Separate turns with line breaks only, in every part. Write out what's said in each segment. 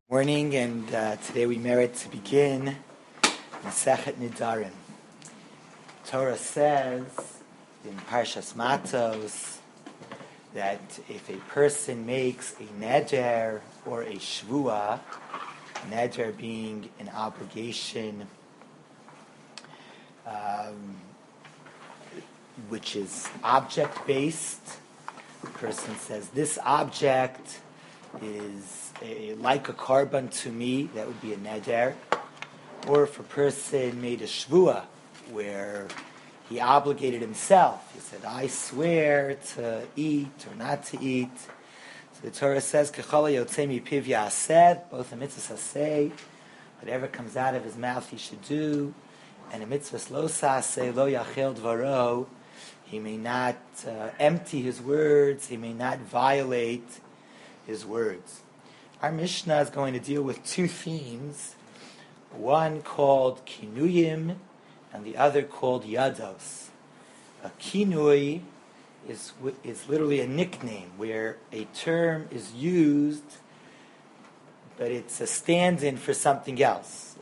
Morning, and today we merit to begin Masechet Nedarim. Torah says in Parshas Matos that if a person makes a neder or a shvua, neder being an obligation which is object-based, the person says this object is like a carbon to me, that would be a neder. Or if a person made a shvua where he obligated himself, he said, I swear to eat or not to eat. So the Torah says, Kechala yotzei mipiv ya'aseh, both the mitzvahs aseh, whatever comes out of his mouth he should do, and the mitzvahs lo sa'aseh, lo yachel dvaro, he may not empty his words, he may not violate his words. Our Mishnah is going to deal with two themes, one called kinuyim and the other called yados. A kinui is literally a nickname where a term is used, but it's a stand-in for something else.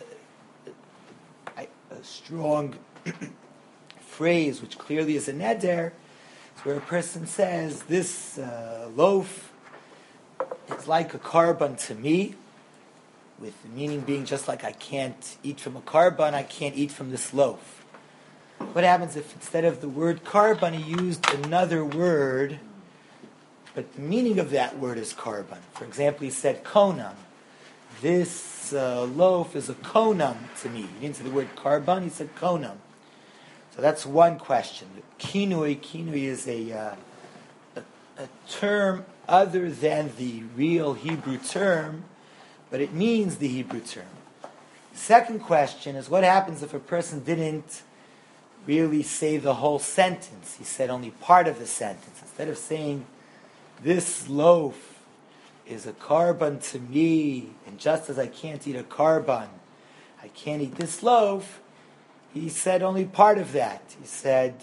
A strong phrase, which clearly is a neder, is where a person says, this loaf is like a carbon to me, with the meaning being just like I can't eat from a carbon, I can't eat from this loaf. What happens if instead of the word carbon he used another word, but the meaning of that word is carbon? For example, he said konam. This loaf is a konam to me. He didn't say the word carbon, he said konam. So that's one question. Kinui is a term other than the real Hebrew term, but it means the Hebrew term. The second question is, what happens if a person didn't really say the whole sentence? He said only part of the sentence. Instead of saying, this loaf is a carbon to me, and just as I can't eat a carbon, I can't eat this loaf, he said only part of that. He said,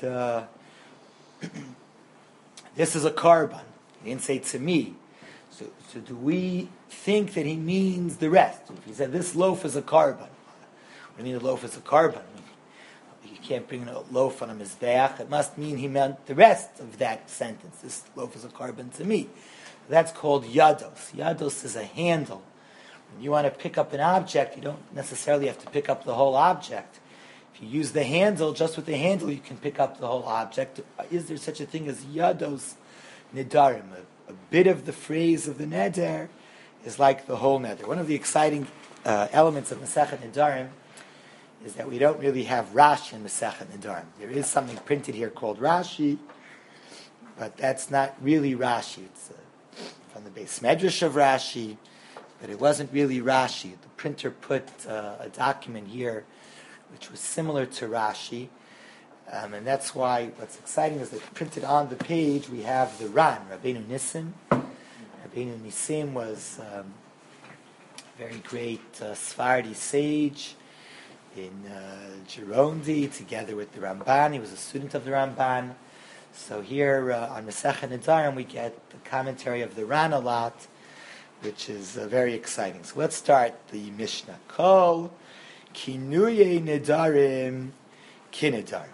this is a carbon. He didn't say to me. So do we think that he means the rest? If he said this loaf is a carbon, what do you mean a loaf is a carbon? You can't bring a loaf on a mizbeach. It must mean he meant the rest of that sentence. This loaf is a carbon to me. That's called yados. Yados is a handle. When you want to pick up an object, you don't necessarily have to pick up the whole object. If you use the handle, just with the handle you can pick up the whole object. Is there such a thing as yados nedarim? A bit of the phrase of the neder is like the whole neder. One of the exciting elements of Masechet Nedarim is that we don't really have Rashi in Masechet Nedarim. There is something printed here called Rashi, but that's not really Rashi. It's from the Beis Medrash of Rashi, but it wasn't really Rashi. The printer put a document here which was similar to Rashi. And that's why what's exciting is that printed on the page we have the Ran, Rabbeinu Nissim. Rabbeinu Nissim was a very great Sephardi sage in Girondi, together with the Ramban. He was a student of the Ramban. So here on Masechet Nedarim we get the commentary of the Ran a lot, which is very exciting. So let's start the Mishnah. Kol kinuye nedarim kinedarim.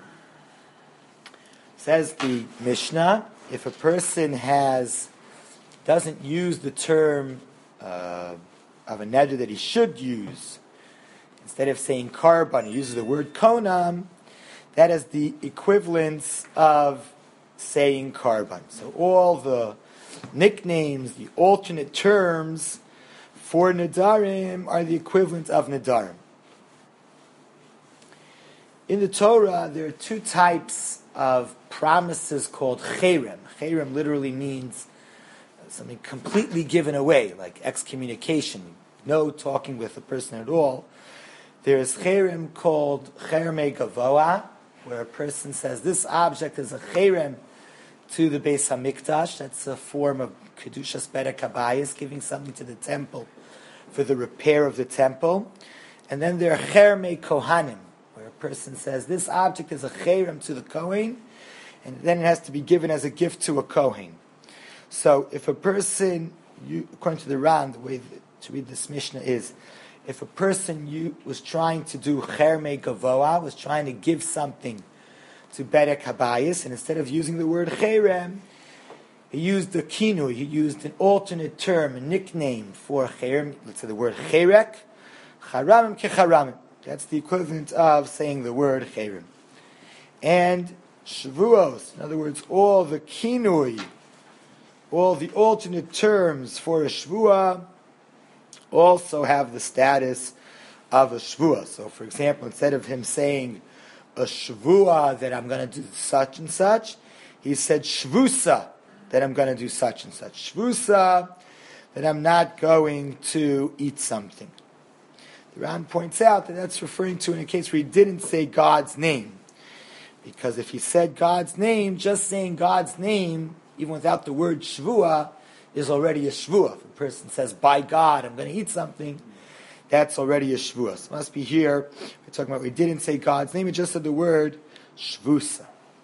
Says the Mishnah, if a person doesn't use the term of a neder that he should use, instead of saying carbon, he uses the word konam, that is the equivalence of saying carbon. So all the nicknames, the alternate terms for nedarim are the equivalent of nedarim. In the Torah, there are two types of promises called cherem. Cherem literally means something completely given away, like excommunication, no talking with a person at all. There's cherem called cherem gavoa, where a person says, this object is a cherem to the Beis HaMikdash. That's a form of kedushas berek habayis, giving something to the temple for the repair of the temple. And then there are cherem kohanim, person says, this object is a cherem to the Kohen, and then it has to be given as a gift to a Kohen. So if a person, according to the Ran, the way to read this Mishnah is, if a person was trying to do cherme gavoa, was trying to give something to Berek Habayis, and instead of using the word cherem, he used the kinu, he used an alternate term, a nickname for cherem, let's say the word cherek, charamim kecharamim. That's the equivalent of saying the word cherem. And Shavuos, in other words, all the kinui, all the alternate terms for a Shavua also have the status of a Shavua. So, for example, instead of him saying a Shavua that I'm going to do such and such, he said Shvusa that I'm going to do such and such. Shvusa that I'm not going to eat something. The Ran points out that that's referring to in a case where he didn't say God's name. Because if he said God's name, just saying God's name, even without the word Shvua, is already a Shvua. If a person says, by God, I'm going to eat something, that's already a Shvua. So it must be here, we're talking about, we didn't say God's name, we just said the word Shvusa.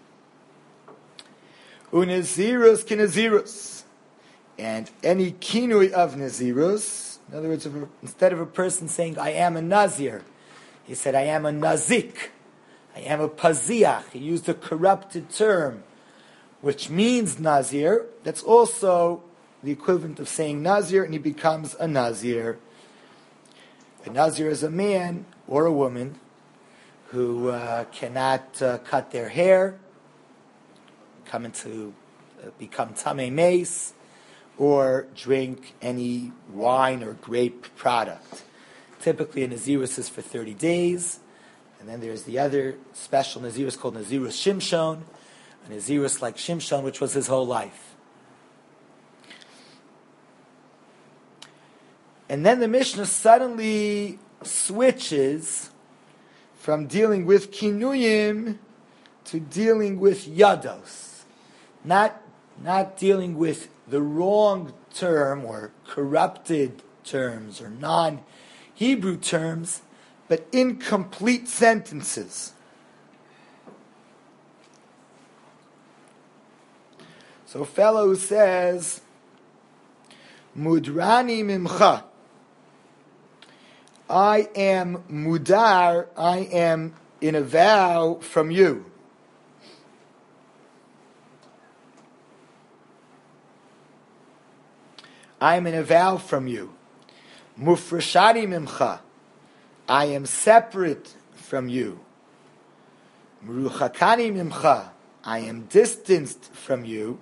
Unazirus kinazirus. And any kinui of Nazirus, in other words, instead of a person saying, I am a Nazir, he said, I am a Nazik. I am a Paziach. He used a corrupted term, which means Nazir. That's also the equivalent of saying Nazir, and he becomes a Nazir. A Nazir is a man or a woman who cannot cut their hair, become Tamei Meis, or drink any wine or grape product. Typically, a Nazirus is for 30 days. And then there's the other special Nazirus called Nazirus Shimshon, a Nazirus like Shimshon, which was his whole life. And then the Mishnah suddenly switches from dealing with Kinuyim to dealing with Yados. Not dealing with the wrong term or corrupted terms or non-Hebrew terms, but incomplete sentences. So a fellow who says, Mudrani mimcha, I am mudar, I am in a vow from you. I am in a vow from you. Mufrashani mimcha, I am separate from you. Meruchakani mimcha, I am distanced from you.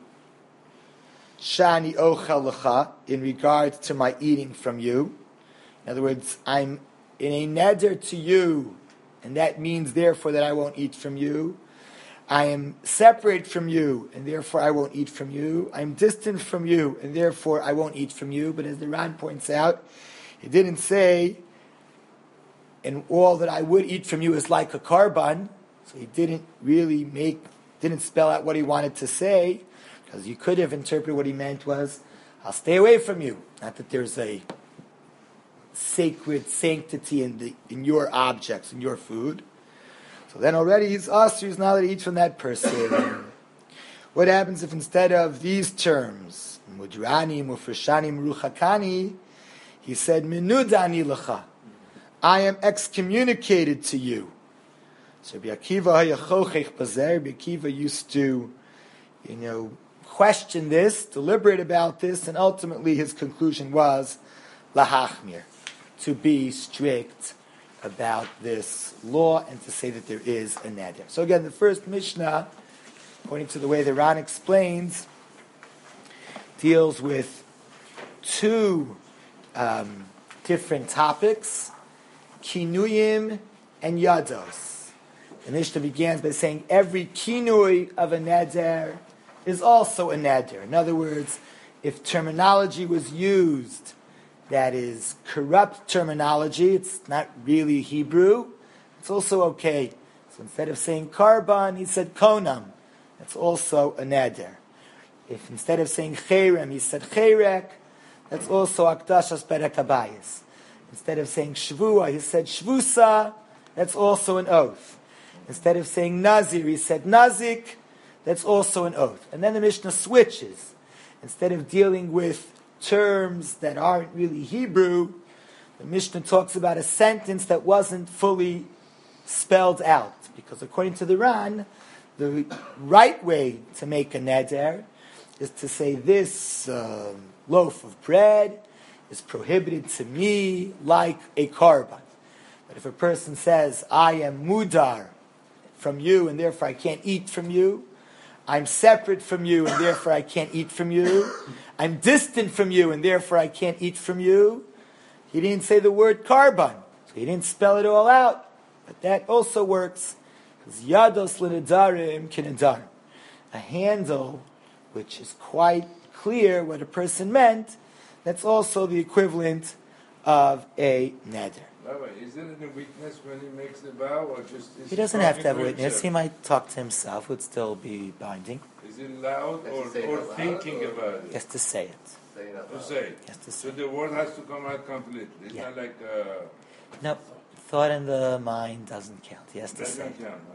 Shani ochel lecha, in regard to my eating from you. In other words, I'm in a neder to you, and that means therefore that I won't eat from you. I am separate from you, and therefore I won't eat from you. I'm distant from you, and therefore I won't eat from you. But as the Ran points out, he didn't say, and all that I would eat from you is like a karban. So he didn't spell out what he wanted to say, because you could have interpreted what he meant was, I'll stay away from you. Not that there's a sacred sanctity in your objects, in your food. So then already he's asur now that he eats from that person. What happens if instead of these terms, mudrani, mufreshani, meruchakani, he said, minudani lecha, I am excommunicated to you. So Rabbi Akiva used to, question this, deliberate about this, and ultimately his conclusion was lahachmir, to be strict about this law and to say that there is a neder. So again, the first Mishnah, according to the way the Ran explains, deals with two different topics, kinuyim and yados. The Mishnah begins by saying every kinui of a neder is also a neder. In other words, if terminology was used that is corrupt terminology, it's not really Hebrew, it's also okay. So instead of saying karban, he said konam. That's also a neder. If instead of saying cherem, he said cherek, that's also akdashas berek habayis. Instead of saying shvua, he said shvusa, that's also an oath. Instead of saying nazir, he said nazik, that's also an oath. And then the Mishnah switches. Instead of dealing with terms that aren't really Hebrew, the Mishnah talks about a sentence that wasn't fully spelled out. Because according to the Ran, the right way to make a neder is to say this loaf of bread is prohibited to me like a korban. But if a person says, I am mudar from you and therefore I can't eat from you, I'm separate from you and therefore I can't eat from you, I'm distant from you and therefore I can't eat from you, he didn't say the word korban, so he didn't spell it all out. But that also works. Because yados l'nedarim k'nedarim, a handle which is quite clear what a person meant, that's also the equivalent of a neder.
Is it a witness when he makes the vow, or just?
He doesn't have to have a witness. He might talk to himself. Would still be binding.
Is it loud or thinking about it?
He has to say it.
To say it.
He has to say
So the word has to come out completely. It's not like.
No, thought in the mind doesn't count. He has to say it.
Count.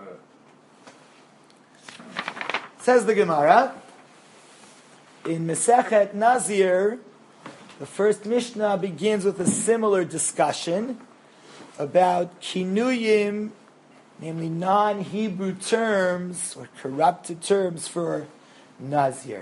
Okay,
Says the Gemara in Masechet Nazir. The first Mishnah begins with a similar discussion about kinuyim, namely non-Hebrew terms or corrupted terms for Nazir.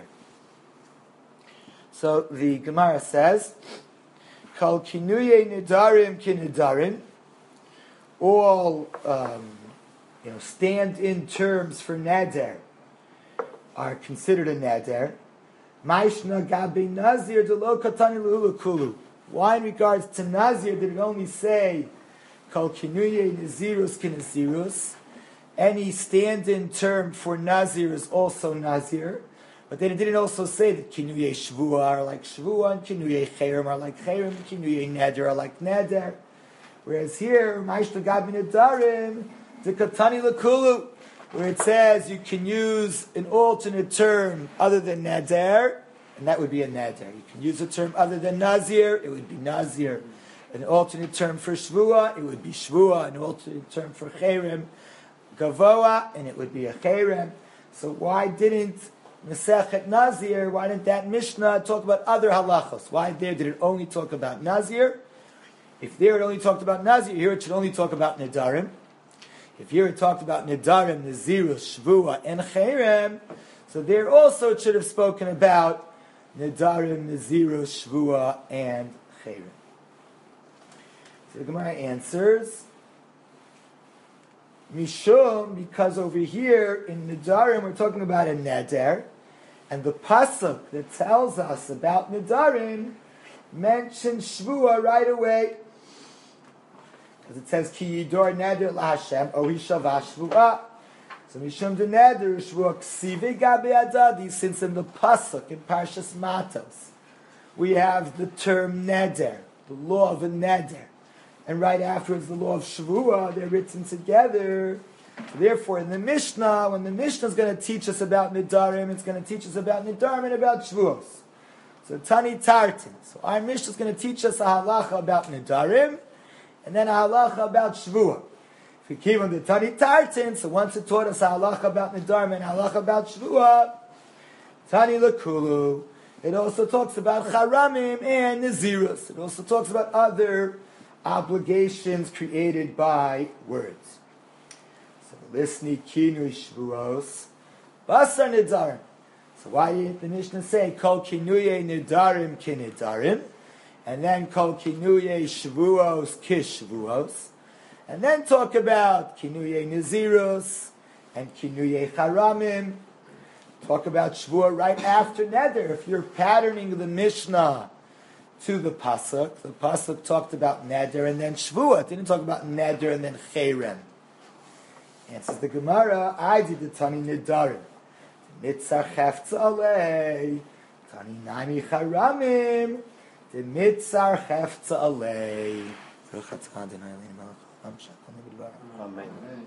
So the Gemara says, Kal kinuye nedarim kinedarim, all stand-in terms for neder are considered a neder. Maishna gabe nazir de lo katani l'ulukulu. Why in regards to nazir did it only say kol kinuye nazirus kinazirus? Any stand-in term for nazir is also nazir. But then it didn't also say that kinuye shvua are like shvua and kinuye cherem are like cherem, kinuye neder are like neder. Whereas here, Maishna gabe nedarim de katani l'kulu, where it says you can use an alternate term other than neder, and that would be a neder. You can use a term other than nazir, it would be nazir. An alternate term for shvua, it would be shvua. An alternate term for cherem, gavoa, and it would be a cherem. So why didn't Masechet Nazir, why didn't that Mishnah talk about other halachos? Why there did it only talk about nazir? If there it only talked about nazir, here it should only talk about nedarim. If here it talked about nedarim, nazirus, shvua, and cherem, so there also it should have spoken about nedarim, nazirus, shvua, and cherem. So the Gemara answers, Mishum, because over here in nedarim we're talking about a neder, and the pasuk that tells us about nedarim mentions shvua right away. Because it says, Ki yidor neder laHashem, o hishavah shvuah. So Mishum de neder, shvuah ksive gabe adadi, since in the pasuk, in Parshas Matos, we have the term neder, the law of a neder. And right afterwards, the law of shvuah, they're written together. Therefore, in the Mishnah, when the Mishnah is going to teach us about nedarim, it's going to teach us about nedarim and about shvuos. So Tani Tartin. So our Mishnah is going to teach us a halacha about nedarim, and then a halacha about shvuah. If we keep on the Tani Tartin, so once it taught us a halacha about nedarim and a halacha about shvuah, Tani Lakulu, it also talks about charamim and nazirus. It also talks about other obligations created by words. So lisni kinui shvuos, basar nedarim. So why did the Mishnah say kol kinuye nedarim kinedarim? And then kol kinuye shvuos kishvuos, and then talk about kinuye nazirus and kinuye charamim. Talk about shvuah right after neder. If you're patterning the Mishnah to the pasuk talked about neder and then shvuah. It didn't talk about neder and then cherem. Answers the Gemara, I did the tani nedarim. Mitzar chefza alei, tani nami charamim. The mitzar chefza alei. Amen.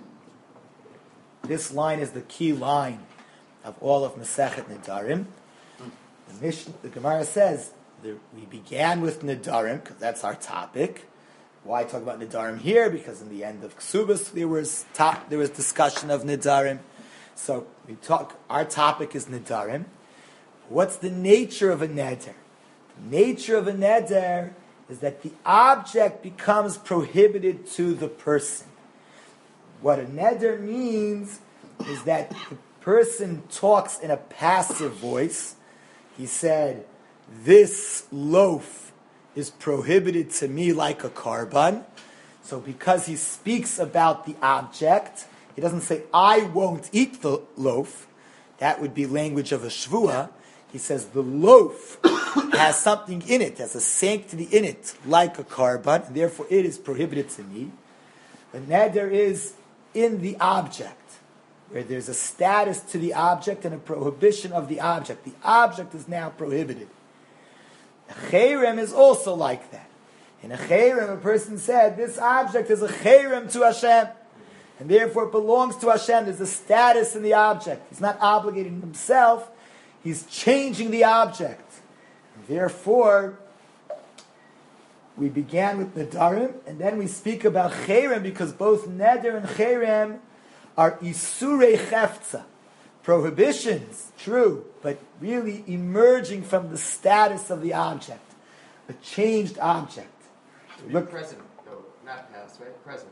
This line is the key line of all of Masechet Nedarim. The Gemara says we began with Nedarim because that's our topic. Why talk about Nedarim here? Because in the end of Ksubas there was discussion of Nedarim. So our topic is Nedarim. What's the nature of a neder? Nature of a neder is that the object becomes prohibited to the person. What a neder means is that the person talks in a passive voice. He said, this loaf is prohibited to me like a karban. So because he speaks about the object, he doesn't say, I won't eat the loaf. That would be language of a shvua. He says, the loaf has something in it, has a sanctity in it, like a karban, and therefore it is prohibited to me. The neder is in the object, where there's a status to the object and a prohibition of the object. The object is now prohibited. A cherem is also like that. In a cherem, a person said, this object is a cherem to Hashem, and therefore it belongs to Hashem. There's a status in the object. He's not obligating himself, he's changing the object. And therefore, we began with Nedarim, and then we speak about cherem, because both Neder and cherem are isurei chefza, prohibitions, true, but really emerging from the status of the object, a changed object.
Look, present, though, not past, right? Present.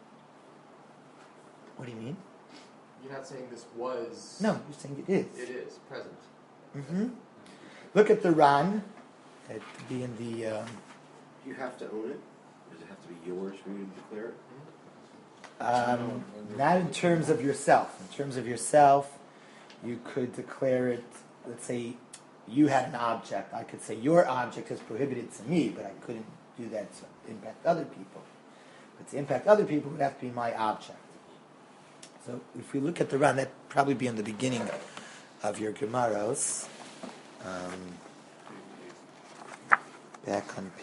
What do you mean?
You're not saying this was...
No, you're saying it is.
It is, present.
Mm-hmm. Look at the Ran. It'd be in the...
You have to own it? Does it have to be yours for you to declare it?
Not in terms of yourself. In terms of yourself, you could declare it, let's say you had an object. I could say your object is prohibited to me, but I couldn't do that to impact other people. But to impact other people, it would have to be my object. So if we look at the Ran, that'd probably be in the beginning of your Gemaros. Back on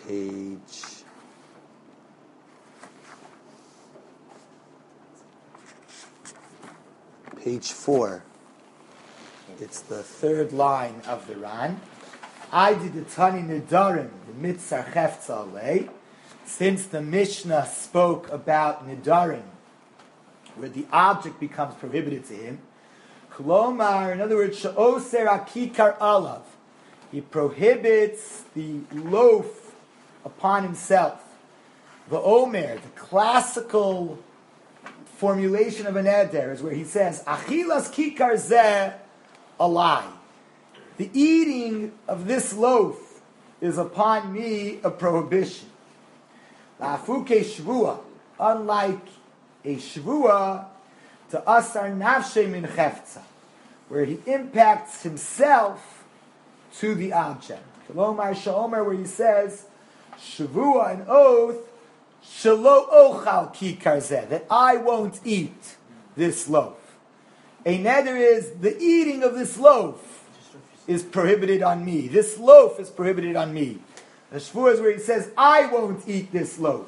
page 4. It's the third line of the Ran. I did the Tani Nedarim, the Mitzar Chefza Alei. Since the Mishnah spoke about Nedarim, where the object becomes prohibited to him, Klomar, in other words, She'oser Akikar Alav, he prohibits the loaf upon himself. The Omer, the classical formulation of an eder, is where he says, Achilas Kikar Zeh Alai. The eating of this loaf is upon me a prohibition. La'afuke shvua, unlike a shvua, to asar nafshe min chefza, where he impacts himself to the object. Kalomar sha'omer, where he says, shvua, an oath, shelo ochal ki karzeh, that I won't eat this loaf. A neder is the eating of this loaf is prohibited on me. This loaf is prohibited on me. The shvua is where he says, I won't eat this loaf.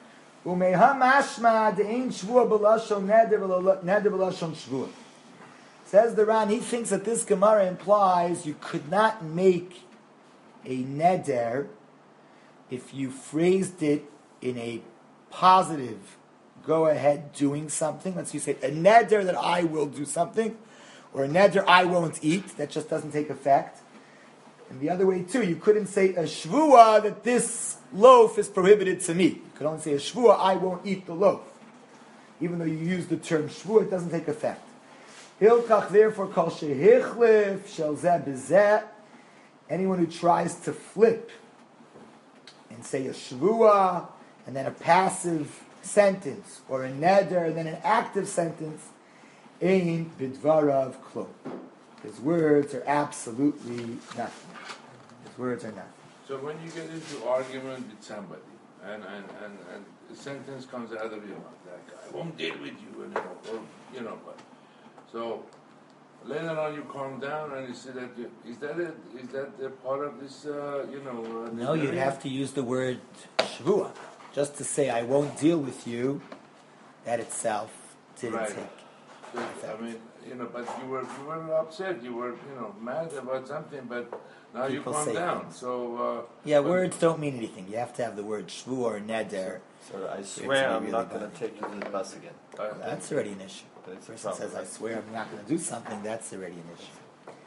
Says the Ran, he thinks that this Gemara implies you could not make a neder if you phrased it in a positive, go ahead doing something. Let's say a neder that I will do something, or a neder I won't eat. That just doesn't take effect. And the other way too, you couldn't say a shvua that this loaf is prohibited to me. You could only say a shvua, I won't eat the loaf. Even though you use the term shvua, it doesn't take effect. Hilkach therefore kol shehichlif shel zeh b'zeh. Anyone who tries to flip and say a shvua and then a passive sentence, or a neder and then an active sentence, ein bidvarav klum. His words are absolutely nothing. His words are nothing.
So when you get into argument with somebody, and a sentence comes out of your mouth, like, I won't deal with you anymore, or, but. So, later on you calm down and you say that, is that a part of this,
No, you'd have to use the word shvua. Just to say, I won't deal with you, that itself didn't take effect.
I mean, but you were upset, you were, mad about something, but now
People
you calm
say
down.
things.
So,
words don't mean anything. You have to have the word shvu or neder.
So I swear I'm not going to take you to the bus again.
That's already an issue.
That's
The person says, I swear I'm not going to do something, that's already an issue.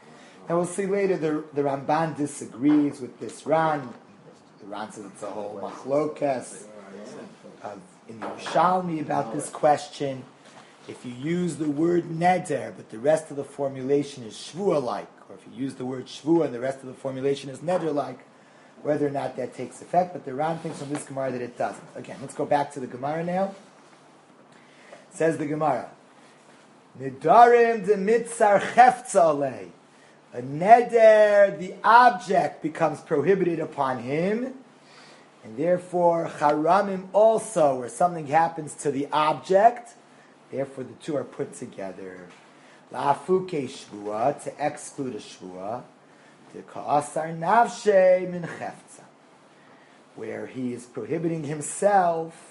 And we'll see later the Ramban disagrees with this Ran. The Ran says it's a whole machlokas in the Yerushalmi about this question. If you use the word neder, but the rest of the formulation is shvua-like, or if you use the word shvua and the rest of the formulation is neder-like, whether or not that takes effect. But the Ran thinks from this Gemara that it doesn't. Again, let's go back to the Gemara now. Says the Gemara, Nidarim de mitzar chefza alei. A neder, the object becomes prohibited upon him, and therefore charamim also, where something happens to the object, therefore the two are put together. La'afuke shvua, to exclude a shvua, to ka'asar navshe min chefza, where he is prohibiting himself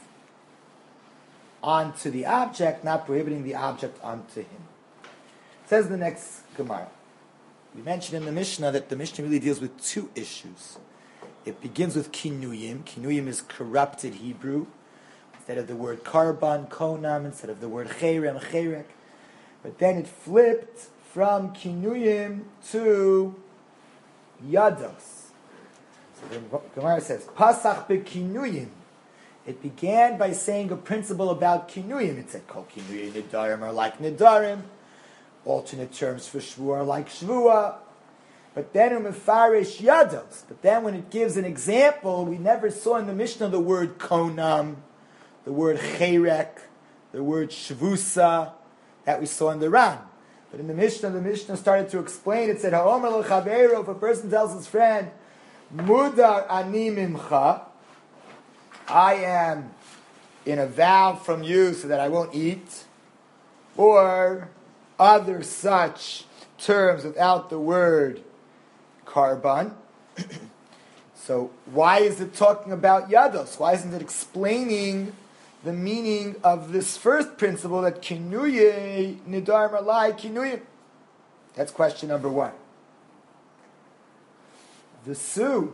onto the object, not prohibiting the object onto him. Says the next Gemara. We mentioned in the Mishnah that the Mishnah really deals with two issues. It begins with kinuyim. Kinuyim is corrupted Hebrew. Instead of the word karban, konam, instead of the word cherem, cherek. But then it flipped from kinuyim to yados. So the Gemara says, pasach bekinuyim. It began by saying a principle about kinuyim. It said, kol kinuyim nidarim are like nidarim. Alternate terms for shvua are like shvua. But then umefarish yados. But then when it gives an example, we never saw in the Mishnah the word konam, the word cherek, the word shvusa, that we saw in the Ran. But in the Mishnah started to explain. It said, ha'omer l'chaveiro, if a person tells his friend, mudar ani mimcha, I am in a vow from you so that I won't eat, or other such terms without the word karban. So why is it talking about yados? Why isn't it explaining the meaning of this first principle that kinuye nidarim are like kinuyim? That's question number one. The Su.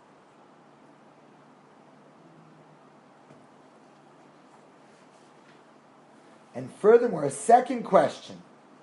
And furthermore, a second question.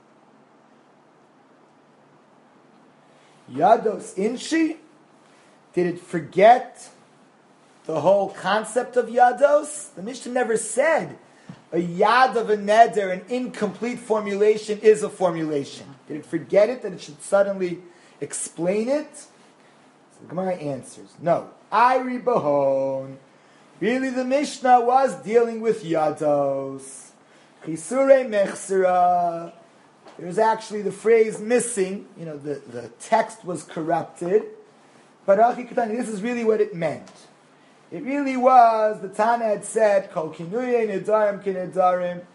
Yados inshi? Did it forget the whole concept of yados? The Mishnah never said a yad of a neder, an incomplete formulation, is a formulation. Did it forget it, that it should suddenly explain it? So the Gemara answers, no. Ayri bahon. Really the Mishnah was dealing with yados. Chisure mechsera. There's actually the phrase missing. The text was corrupted. But this is really what it meant. It really was, the Tana had said, Kol kinuye nedarim kinedarim.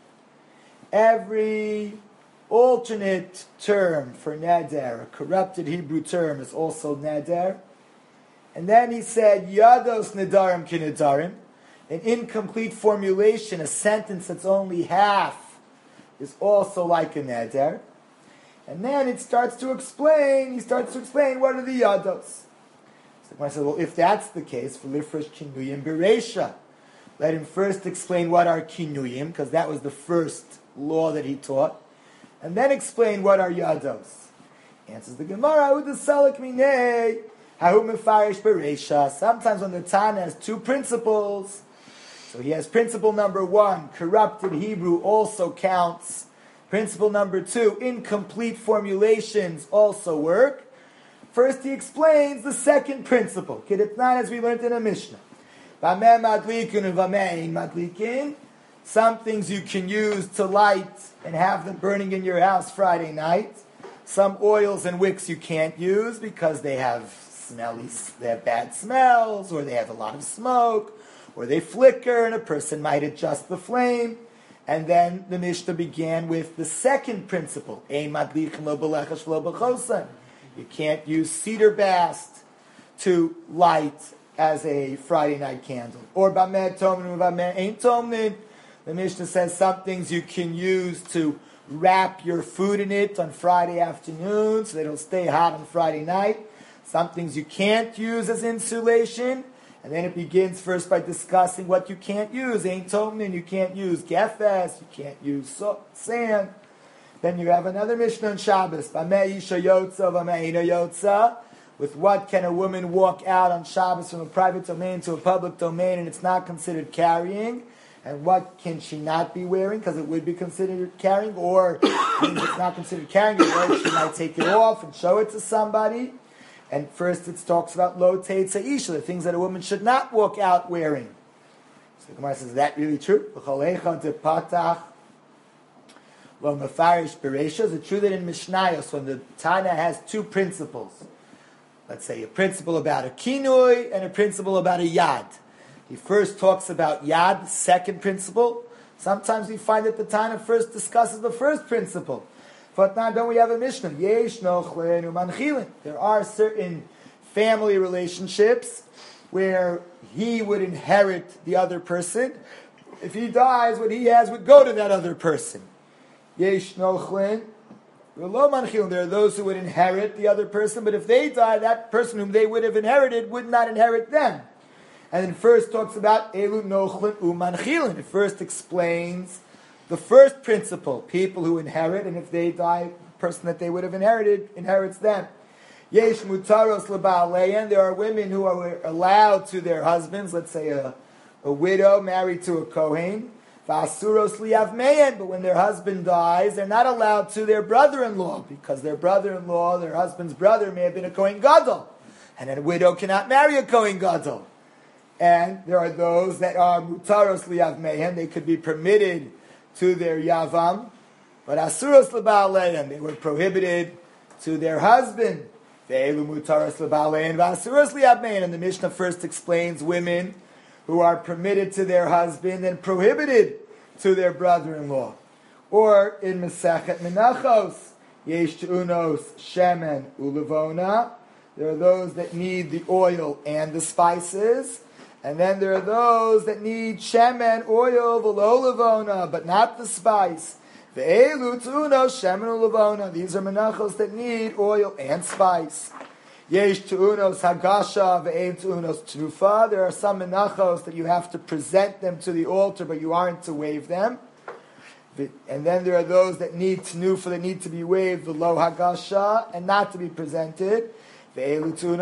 Every alternate term for neder, a corrupted Hebrew term, is also neder. And then he said, Yados nedarim kinedarim. An incomplete formulation, a sentence that's only half, is also like a neder. And then he starts to explain what are the yados. So I said, well, if that's the case, for lifresh kinuyim bereisha, let him first explain what are kinuyim, because that was the first law that he taught, and then explain what are yados. Answers the Gemara, udasalik minei, hahu mefarish bereisha. Sometimes when the Tana has two principles, so he has principle number one, corrupted Hebrew also counts. Principle number two, incomplete formulations also work. First he explains the second principle. Kedetnan, as we learned in a Mishnah. V'ameh madlikin and v'ameh ein madlikin. Some things you can use to light and have them burning in your house Friday night. Some oils and wicks you can't use because they have bad smells, or they have a lot of smoke, or they flicker, and a person might adjust the flame. And then the Mishnah began with the second principle. Ein madlichin lo b'lechash lo b'chosan. You can't use cedar bast to light as a Friday night candle. Or b'ameh tomnin v'ameh ein tomnin. The Mishnah says some things you can use to wrap your food in it on Friday afternoon so they don't stay hot on Friday night. Some things you can't use as insulation. And then it begins first by discussing what you can't use. Ein tomnin, you can't use gefes, you can't use sand. Then you have another Mishnah on Shabbos. B'mei isha yotza, b'mei eina yotza. With what can a woman walk out on Shabbos from a private domain to a public domain and it's not considered carrying? And what can she not be wearing because it would be considered carrying? Or if it's not considered carrying, she might take it off and show it to somebody. And first it talks about lo teitza isha, the things that a woman should not walk out wearing. So the Gemara says, is that really true? Lo mefarish bereisha. Is it true that in Mishnayos, when the Tana has two principles, let's say a principle about a kinui and a principle about a yad. He first talks about yad, the second principle. Sometimes we find that the Tana first discusses the first principle. But now don't we have a Mishnah? Yesh nochlen umanchilin. There are certain family relationships where he would inherit the other person. If he dies, what he has would go to that other person. Yesh nochlen. There are those who would inherit the other person, but if they die, that person whom they would have inherited would not inherit them. And then first talks about Elu Nochlin Umanchilin. It first explains the first principle, people who inherit, and if they die, the person that they would have inherited inherits them. Yesh Mutaros L'Ba'alein. There are women who are allowed to their husbands, let's say a widow married to a Kohen. V'asuros Liavmein. But when their husband dies, they're not allowed to their brother-in-law, because their brother-in-law, their husband's brother, may have been a Kohen Gadol. And a widow cannot marry a Kohen Gadol. And there are those that are mutaros liyavmehen, they could be permitted to their yavam, but asuros leba'alein, they were prohibited to their husband. Ve'elu mutaros leba'alein v'asuros liyavmehen. And the Mishnah first explains women who are permitted to their husband and prohibited to their brother-in-law. Or in Masechet Menachos, yesh tu'unos shemen ulevona. There are those that need the oil and the spices. And then there are those that need shemen, oil, v'lo levona, but not the spice. Ve'elu tu'unos shemen ulevona. These are menachos that need oil and spice. Yesh tu'unos hagasha ve'ein tu'unos tnufa. There are some menachos that you have to present them to the altar, but you aren't to wave them. And then there are those that need tnufa, that need to be waved, the lo hagasha, and not to be presented. These are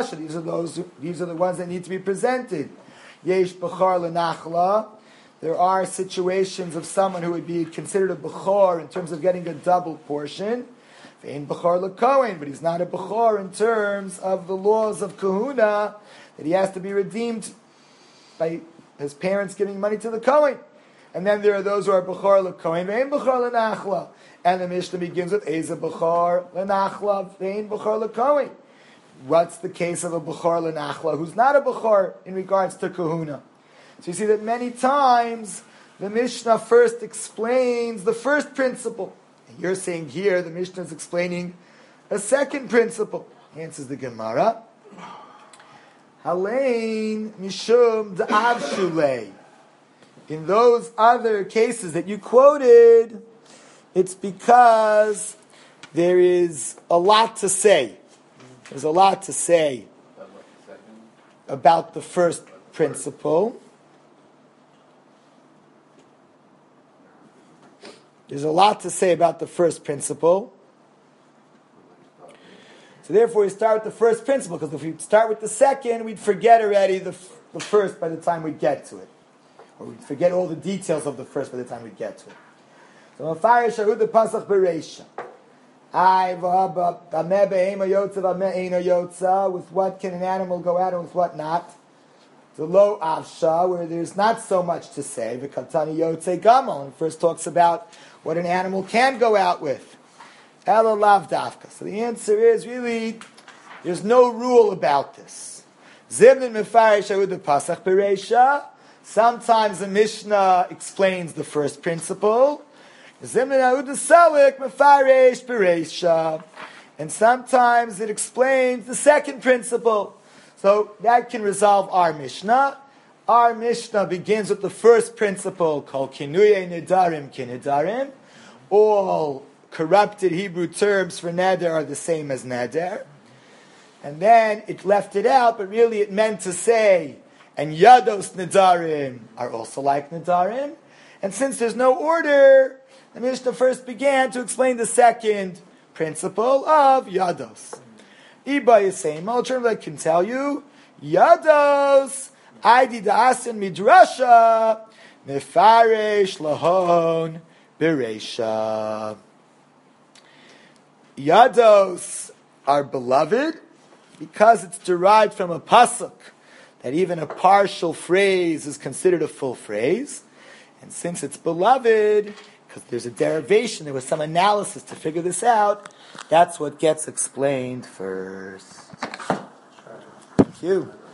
the ones that need to be presented. Yesh b'char lenachla. There are situations of someone who would be considered a b'chor in terms of getting a double portion. Ve'in b'chor lekohen, but he's not a b'chor in terms of the laws of kahuna, that he has to be redeemed by his parents giving money to the kohen. And then there are those who are b'chor lekohen, ve'in b'chor lenachla. And the Mishnah begins with eza b'chor lenachla, ve'in b'chor lekohen. What's the case of a Bechor L'Nachla who's not a Bechor in regards to Kahuna? So you see that many times the Mishnah first explains the first principle. And you're saying here the Mishnah is explaining a second principle. Answers the Gemara. Halein Mishum D'Av Shulei. In those other cases that you quoted, it's because there is a lot to say. There's a lot to say about the first principle. There's a lot to say about the first principle. So therefore we start with the first principle, because if we start with the second, we'd forget already the first by the time we get to it. Or we'd forget all the details of the first by the time we get to it. So Mafarish Shahud the Pasach Bereisha. With what can an animal go out and with what not? The lo avsha, where there's not so much to say. The katani yotze gamal, and first talks about what an animal can go out with. Elo lav dafka. So the answer is really there's no rule about this. Zimnin mefarish the pasach bereisha. Sometimes the Mishnah explains the first principle. And sometimes it explains the second principle. So that can resolve our Mishnah. Our Mishnah begins with the first principle called Kinuye Nedarim Kinedarim. All corrupted Hebrew terms for neder are the same as neder. And then it left it out, but really it meant to say, and Yados Nedarim are also like Nedarim. And since there's no order, The Mishnah first began to explain the second principle of Yados. Iba Yisema, terms I can tell you, Yados, Aidi Da'asin Midrasha, Mefaresh Lahon Beresha. Yados are beloved because it's derived from a pasuk that even a partial phrase is considered a full phrase. And since it's beloved, because there's a derivation, there was some analysis to figure this out, that's what gets explained first. Thank you.